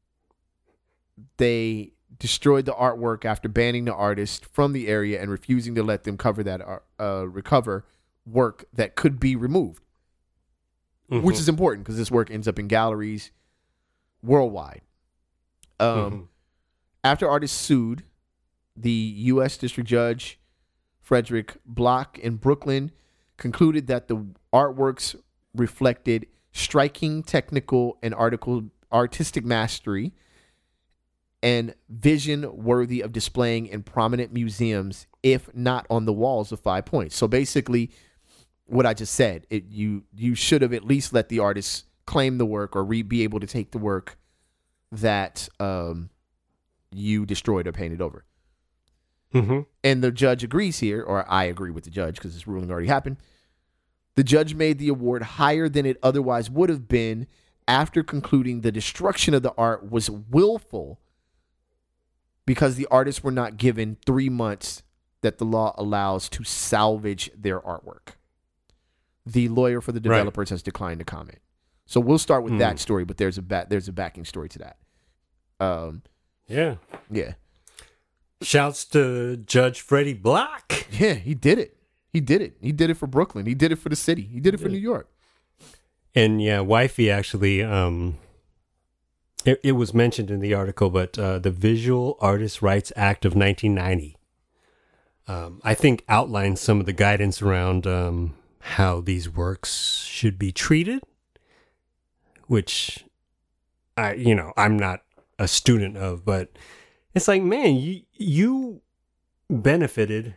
they destroyed the artwork after banning the artist from the area and refusing to let them cover that uh, recover work that could be removed, mm-hmm. which is important because this work ends up in galleries worldwide. Um, mm-hmm. After artists sued, the U S District Judge Frederick Block in Brooklyn concluded that the artworks reflected striking technical and article artistic mastery and vision worthy of displaying in prominent museums, if not on the walls of Five Points. So basically, what I just said, it, you you should have at least let the artists claim the work or re, be able to take the work that um, you destroyed or painted over. Mm-hmm. And the judge agrees here, or I agree with the judge because this ruling already happened. The judge made the award higher than it otherwise would have been after concluding the destruction of the art was willful because the artists were not given three months that the law allows to salvage their artwork. The lawyer for the developers right. has declined to comment. So we'll start with mm. that story, but there's a ba- there's a backing story to that. Um, yeah, yeah. Shouts to Judge Freddie Block. Yeah, he did it. He did it. He did it for Brooklyn. He did it for the city. He did it for New York. And yeah, wifey actually, um, it, it was mentioned in the article, but uh, the Visual Artists' Rights Act of nineteen ninety, um, I think outlines some of the guidance around um, how these works should be treated, which I, you know, I'm not a student of, but it's like, man, you, you benefited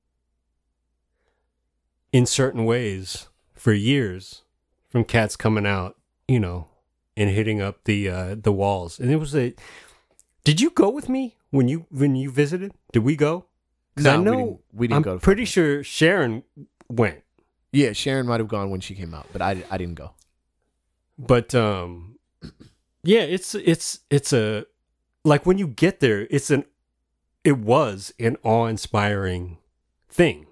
in certain ways for years from cats coming out, you know, and hitting up the uh, the walls. And it was a. Did you go with me when you when you visited? Did we go? Because No, I know we didn't, we didn't I'm go. To pretty Franklin. sure Sharon went, Yeah, Sharon might have gone when she came out, but I, I didn't go. but um, yeah, it's it's it's a like when you get there, it's an it was an awe-inspiring thing.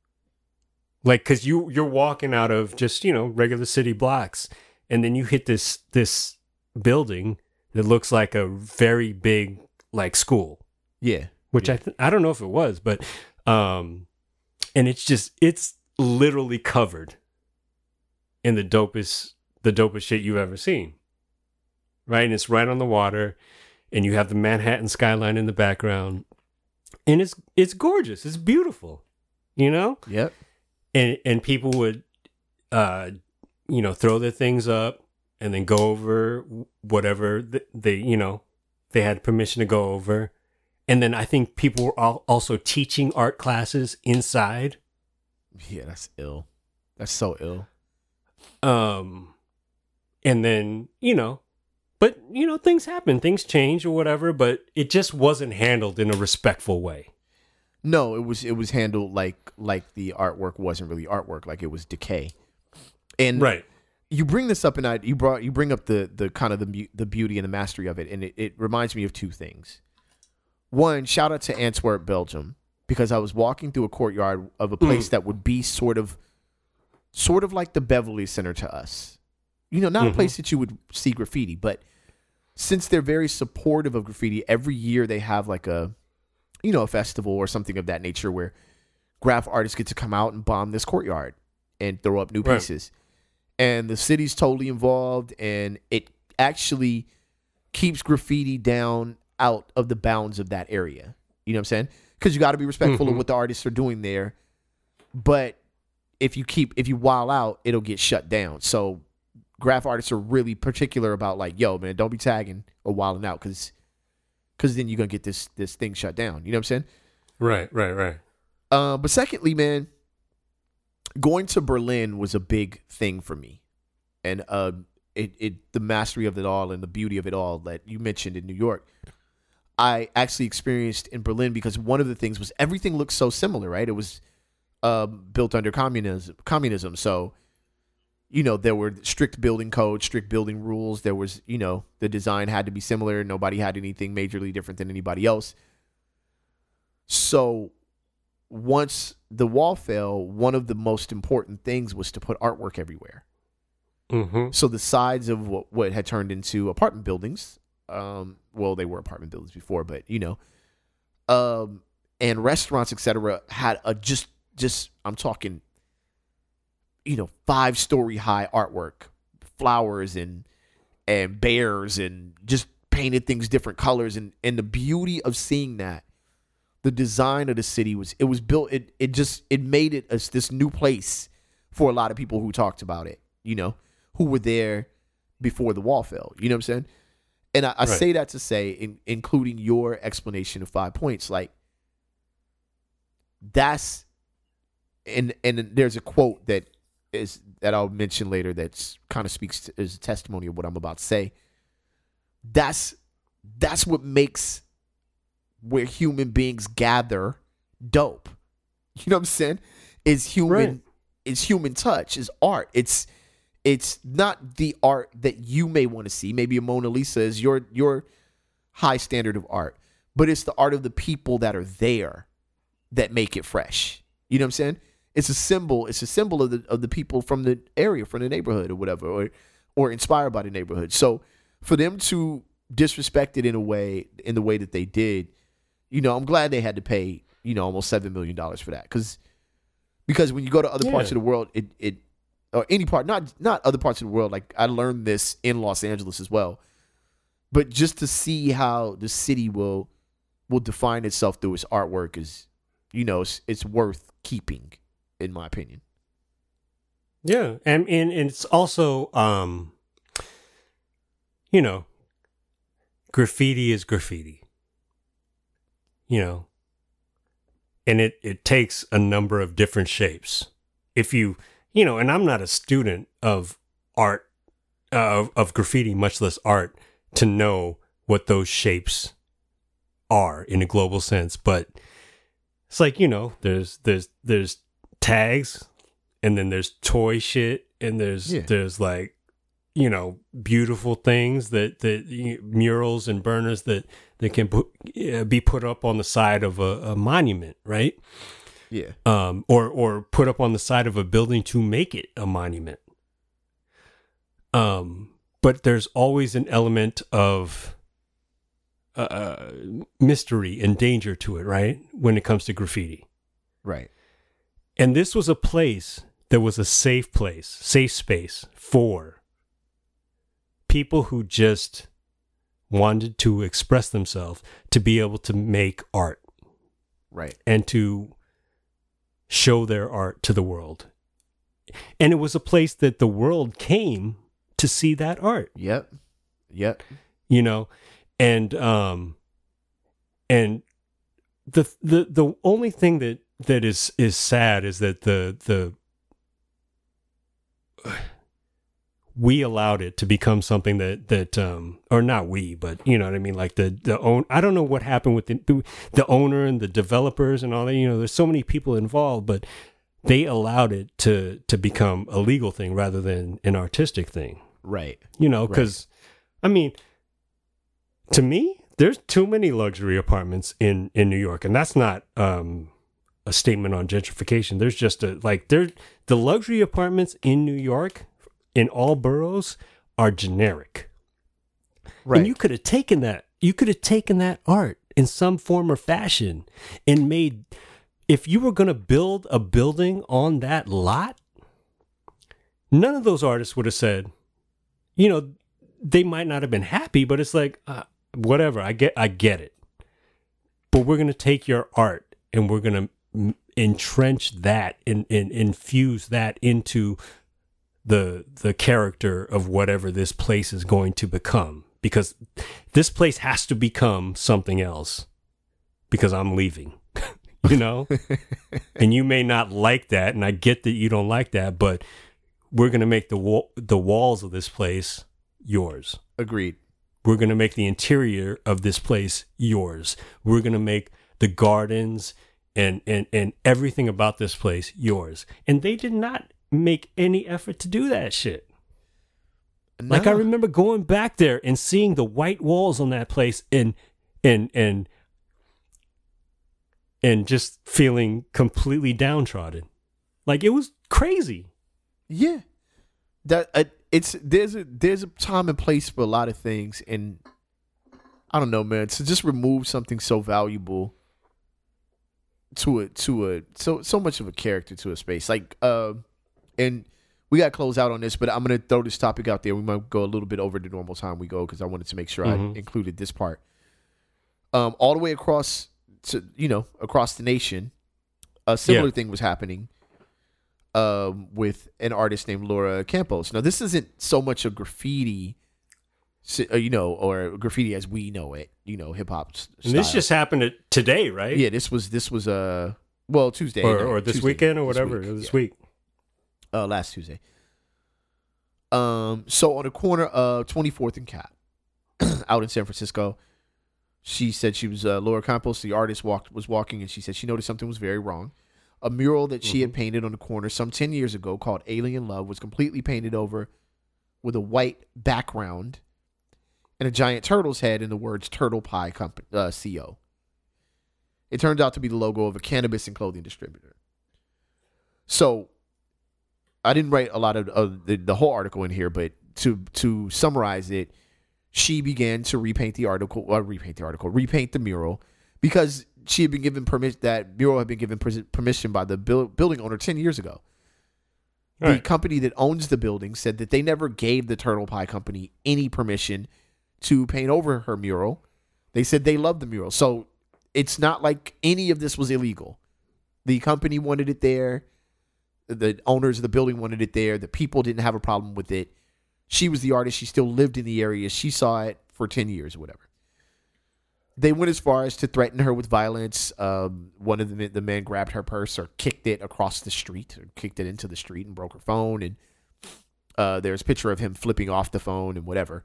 Like, cause you you're walking out of just, you know, regular city blocks, and then you hit this this building that looks like a very big like school. Yeah, which yeah. I th- I don't know if it was, but um, and it's just it's literally covered in the dopest the dopest shit you've ever seen. Right, and it's right on the water, and you have the Manhattan skyline in the background, and it's it's gorgeous. It's beautiful, you know. Yep. And and people would, uh, you know, throw their things up and then go over whatever th- they, you know, they had permission to go over. And then I think people were al- also teaching art classes inside. Yeah, that's ill. That's so ill. Um, and then, you know, but, you know, things happen, things change or whatever, but it just wasn't handled in a respectful way. No, it was it was handled like like the artwork wasn't really artwork, like it was decay. And right. You bring this up, and I you brought you bring up the the kind of the the beauty and the mastery of it, and it, it reminds me of two things. One, shout out to Antwerp, Belgium, because I was walking through a courtyard of a place mm. that would be sort of sort of like the Beverly Center to us. You know, not mm-hmm. a place that you would see graffiti, but since they're very supportive of graffiti, every year they have like a you know, a festival or something of that nature where graphic artists get to come out and bomb this courtyard and throw up new right. pieces. And the city's totally involved, and it actually keeps graffiti down out of the bounds of that area. You know what I'm saying? Because you got to be respectful mm-hmm. of what the artists are doing there. But if you keep, if you wild out, it'll get shut down. So graphic artists are really particular about like, yo, man, don't be tagging or wilding out because Because then you're going to get this this thing shut down. You know what I'm saying? Right, right, right. Uh, but secondly, man, going to Berlin was a big thing for me. And uh, it, it the mastery of it all and the beauty of it all that you mentioned in New York, I actually experienced in Berlin because one of the things was everything looked so similar, right? It was uh, built under communism, communism. So you know, there were strict building codes, strict building rules. There was, you know, the design had to be similar. Nobody had anything majorly different than anybody else. So once the wall fell, one of the most important things was to put artwork everywhere. Mm-hmm. So the sides of what, what had turned into apartment buildings, um, well, they were apartment buildings before, but, you know, um, and restaurants, et cetera, had a just, just, I'm talking, you know, five story high artwork, flowers and, and bears and just painted things different colors. And, and the beauty of seeing that, the design of the city was, it was built, it, it just, it made it as this new place for a lot of people who talked about it, you know, who were there before the wall fell. You know what I'm saying? And I, I Right. say that to say, in, including your explanation of five points, like, that's, and and there's a quote that is that I'll mention later that's kind of speaks to, is a testimony of what I'm about to say. That's that's what makes where human beings gather dope. You know what I'm saying? Is human Right. is human touch, is art. It's it's not the art that you may want to see. Maybe a Mona Lisa is your your high standard of art, but it's the art of the people that are there that make it fresh. You know what I'm saying? It's a symbol. It's a symbol of the of the people from the area, from the neighborhood, or whatever, or or inspired by the neighborhood. So for them to disrespect it in a way, in the way that they did, you know, I'm glad they had to pay, you know, almost seven million dollars for that, because because when you go to other parts Yeah. of the world, it it or any part, not not other parts of the world. Like I learned this in Los Angeles as well, but just to see how the city will will define itself through its artwork is, you know, it's, it's worth keeping, in my opinion. Yeah, and, and and it's also, um, you know, graffiti is graffiti. You know, and it it takes a number of different shapes. If you, you know, and I'm not a student of art, uh, of of graffiti, much less art, to know what those shapes are in a global sense, but it's like, you know, there's there's there's tags, and then there's toy shit, and there's Yeah. there's like, you know, beautiful things that that you murals and burners that that can put, uh, be put up on the side of a, a monument, right? Yeah. Um, or or put up on the side of a building to make it a monument. Um, but there's always an element of uh, mystery and danger to it, right? When it comes to graffiti. Right. And this was a place that was a safe place, safe space for people who just wanted to express themselves, to be able to make art Right. and to show their art to the world. And it was a place that the world came to see that art, Yep. Yep. you know, and um, and the the the only thing that that is is sad is that the the we allowed it to become something that that um or not we, but you know what I mean, like the the own I don't know what happened with the the owner and the developers and all that, you know, there's so many people involved, but they allowed it to to become a legal thing rather than an artistic thing. Right. You know, because I mean, to me, there's too many luxury apartments in in New York, and that's not um a statement on gentrification. There's just a like there the luxury apartments in New York in all boroughs are generic. Right. And you could have taken that. You could have taken that art in some form or fashion and made, if you were going to build a building on that lot, none of those artists would have said, you know, they might not have been happy, but it's like, uh, whatever, I get, I get it. But we're going to take your art and we're going to entrench that and, and infuse that into the the character of whatever this place is going to become, because this place has to become something else because I'm leaving, you know. And you may not like that, and I get that you don't like that, but we're going to make the wa- the walls of this place yours. Agreed. We're going to make the interior of this place yours. We're going to make the gardens and and and everything about this place yours. And they did not make any effort to do that shit. Like I No. remember going back there and seeing the white walls on that place and and and and just feeling completely downtrodden. Like it was crazy. Yeah, that uh, it's there's a there's a time and place for a lot of things, and I don't know, man. To just remove something so valuable to a to a so so much of a character to a space, like uh, and we got to close out on this, but I'm gonna throw this topic out there. We might go a little bit over the normal time we go because I wanted to make sure Mhm. I included this part. Um, all the way across to you know across the nation, a similar Yeah. thing was happening. Um, with an artist named Laura Campos. Now, this isn't so much a graffiti, si- uh, you know, or graffiti as we know it, you know, hip hop. s- And this style. just happened to- today, right? yeah, this was this was uh well Tuesday Or, night, or this Tuesday, weekend or this whatever. week, This yeah. week. uh, last Tuesday. Um, so on the corner of twenty-fourth and Cap, out in San Francisco, she said she was uh, Laura Campos, the artist, walked was walking, and she said she noticed something was very wrong. A mural that she had painted on the corner some ten years ago called Alien Love was completely painted over with a white background and a giant turtle's head and the words Turtle Pie Company, uh, C O. It turned out to be the logo of a cannabis and clothing distributor. So I didn't write a lot of uh, the, the whole article in here, but to to summarize it, she began to repaint the article, uh, repaint the article, repaint the mural because she had been given permission. That mural had been given pers- permission by the buil- building owner ten years ago. The Right. company that owns the building said that they never gave the Turtle Pie Company any permission to paint over her mural. They said they loved the mural, so it's not like any of this was illegal. The company wanted it there. The owners of the building wanted it there. The people didn't have a problem with it. She was the artist. She still lived in the area. She saw it for ten years or whatever. They went as far as to threaten her with violence. Um, one of the, the men grabbed her purse or kicked it across the street, or kicked it into the street and broke her phone. And uh, there's a picture of him flipping off the phone and whatever.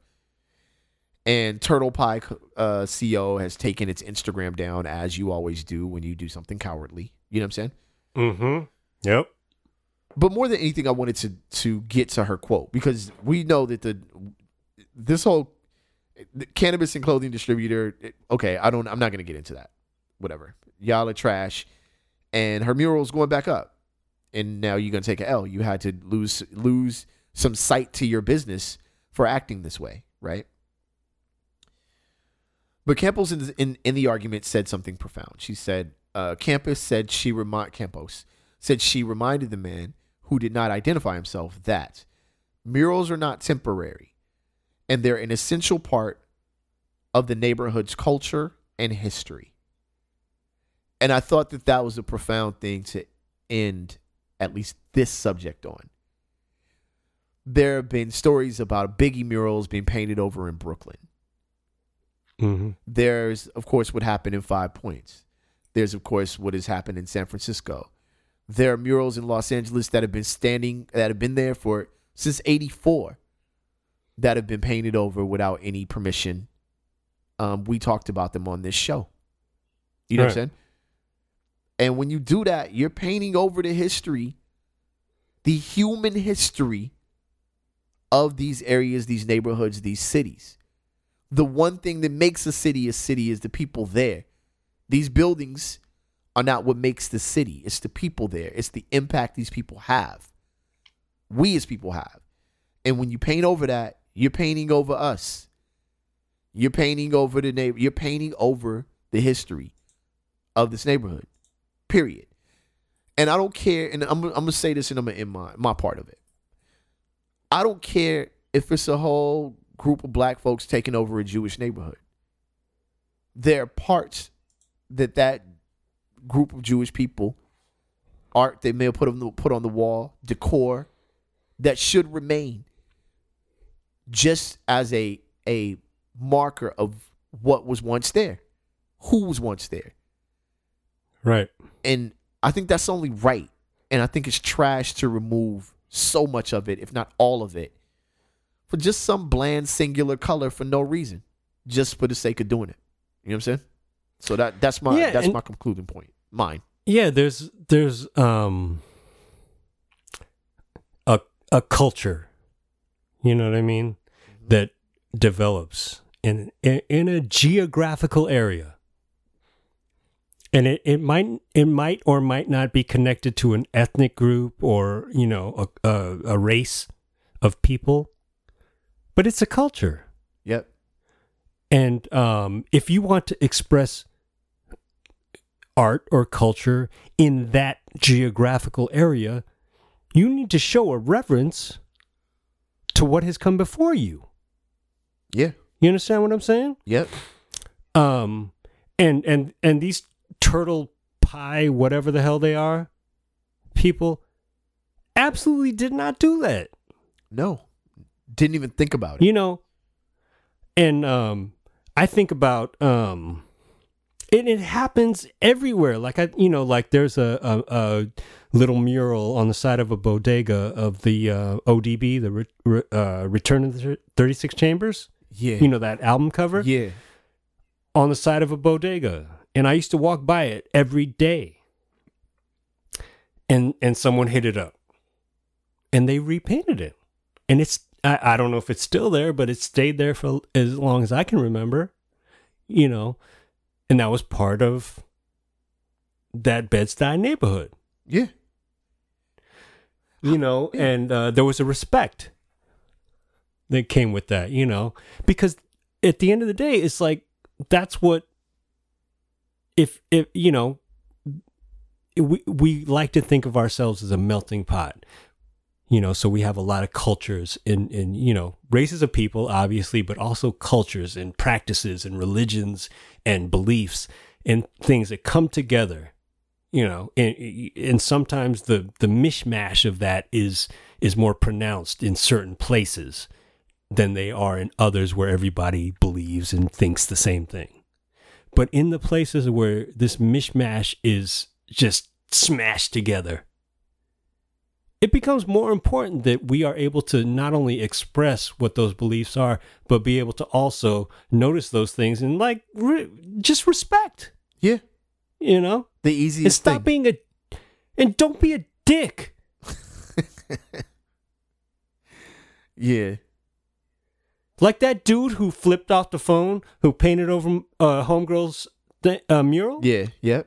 And Turtle Pie uh, C O has taken its Instagram down, as you always do when you do something cowardly. You know what I'm saying? Mm-hmm. Yep. But more than anything, I wanted to to get to her quote because we know that the this whole the cannabis and clothing distributor. Okay, I don't. I'm not going to get into that. Whatever. Y'all are trash, and her mural's going back up, and now you're going to take an L. You had to lose lose some sight to your business for acting this way, right? But Campos in the, in, in the argument said something profound. She said, uh, Campos said she remind Campos said she reminded the man who did not identify himself that murals are not temporary and they're an essential part of the neighborhood's culture and history. And I thought that that was a profound thing to end at least this subject on. There have been stories about Biggie murals being painted over in Brooklyn. Mm-hmm. There's, of course, what happened in Five Points. There's, of course, what has happened in San Francisco. There are murals in Los Angeles that have been standing, that have been there for since eighty-four, that have been painted over without any permission. Um, we talked about them on this show. You know Right. what I'm saying? And when you do that, you're painting over the history, the human history of these areas, these neighborhoods, these cities. The one thing that makes a city a city is the people there. These buildings are not what makes the city. It's the people there. It's the impact these people have. We as people have. And when you paint over that, you're painting over us. You're painting over the neighbor. You're painting over the history of this neighborhood. Period. And I don't care. And I'm, I'm going to say this and I'm going to end my, my part of it. I don't care if it's a whole group of black folks taking over a Jewish neighborhood. There are parts that that group of Jewish people, art they may have put on the, put on the wall, decor, that should remain just as a a marker of what was once there, who was once there. Right. And I think that's only right. And I think it's trash to remove so much of it, if not all of it, for just some bland singular color for no reason, just for the sake of doing it. You know what I'm saying? So that that's my Yeah, that's and- my concluding point. Mine. Yeah, there's there's um a culture, you know what I mean, that develops in in, in a geographical area. And it, it might it might or might not be connected to an ethnic group or, you know, a, a, a race of people, but it's a culture. Yep. And um, if you want to express art or culture in that geographical area, you need to show a reverence to what has come before you. Yeah. You understand what I'm saying? Yep. Um, and and and these turtle pie, whatever the hell they are, people absolutely did not do that. No. Didn't even think about it. You know, and um, I think about um, and it happens everywhere. Like I, you know, like there's a, a, a little mural on the side of a bodega of the uh, O D B, the re- re- uh, Return of the thirty-six Chambers. Yeah. You know, that album cover? Yeah. On the side of a bodega. And I used to walk by it every day. And and someone hit it up. And they repainted it. And it's, I, I don't know if it's still there, but it stayed there for as long as I can remember. You know, and that was part of that Bed-Stuy neighborhood. Yeah. You know, and uh, there was a respect that came with that, you know, because at the end of the day, it's like, that's what, if, if you know, we, we like to think of ourselves as a melting pot, you know, so we have a lot of cultures in, in, you know, races of people, obviously, but also cultures and practices and religions and beliefs and things that come together, you know, and, and sometimes the, the mishmash of that is, is more pronounced in certain places than they are in others where everybody believes and thinks the same thing. But in the places where this mishmash is just smashed together, it becomes more important that we are able to not only express what those beliefs are, but be able to also notice those things and like re- just respect. Yeah. You know? The easiest And stop thing. being a, and don't be a dick. Yeah. Like that dude who flipped off the phone, who painted over uh, Homegirl's th- uh, mural. Yeah. Yep.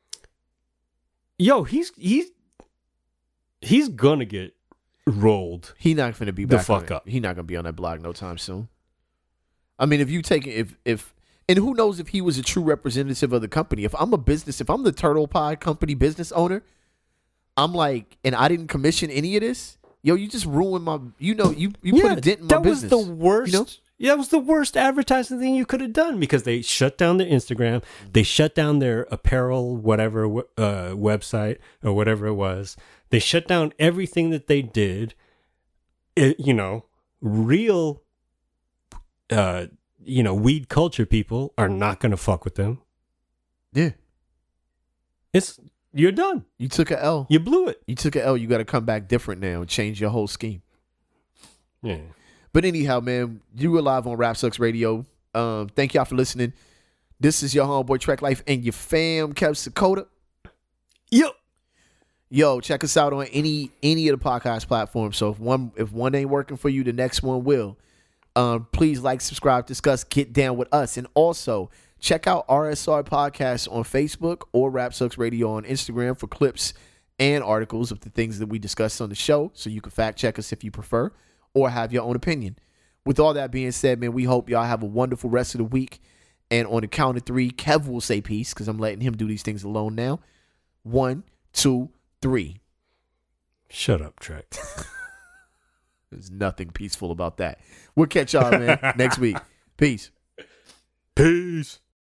Yo, he's he's he's gonna get rolled. He not gonna be The back fuck on it. up. He not gonna be on that blog no time soon. I mean, if you take it, if if and who knows if he was a true representative of the company. If I'm a business, if I'm the Turtle Pie Company business owner, I'm like, and I didn't commission any of this. Yo, you just ruined my. You know, you you put a dent in my that business. was the worst. You know? Yeah, that was the worst advertising thing you could have done because they shut down their Instagram, they shut down their apparel, whatever uh, website or whatever it was. They shut down everything that they did. It, you know, real, uh, you know, weed culture people are not going to fuck with them. Yeah. It's you're done. You took a L. You blew it. You took a L. You got to come back different now and change your whole scheme. Yeah. But anyhow, man, you were live on Rap Sucks Radio. Um, thank y'all for listening. This is your homeboy Trek Life and your fam, Kev Sakota. Yo. Yo, check us out on any any of the podcast platforms. So if one if one ain't working for you, the next one will. Um, please like, subscribe, discuss, get down with us, and also check out R S R Podcasts on Facebook or Rap Sucks Radio on Instagram for clips and articles of the things that we discuss on the show, so you can fact check us if you prefer or have your own opinion. With all that being said, man, we hope y'all have a wonderful rest of the week. And on the count of three, Kev will say peace because I'm letting him do these things alone now. One, two, three. Shut up, Trek. There's nothing peaceful about that. We'll catch y'all, man, next week. Peace. Peace.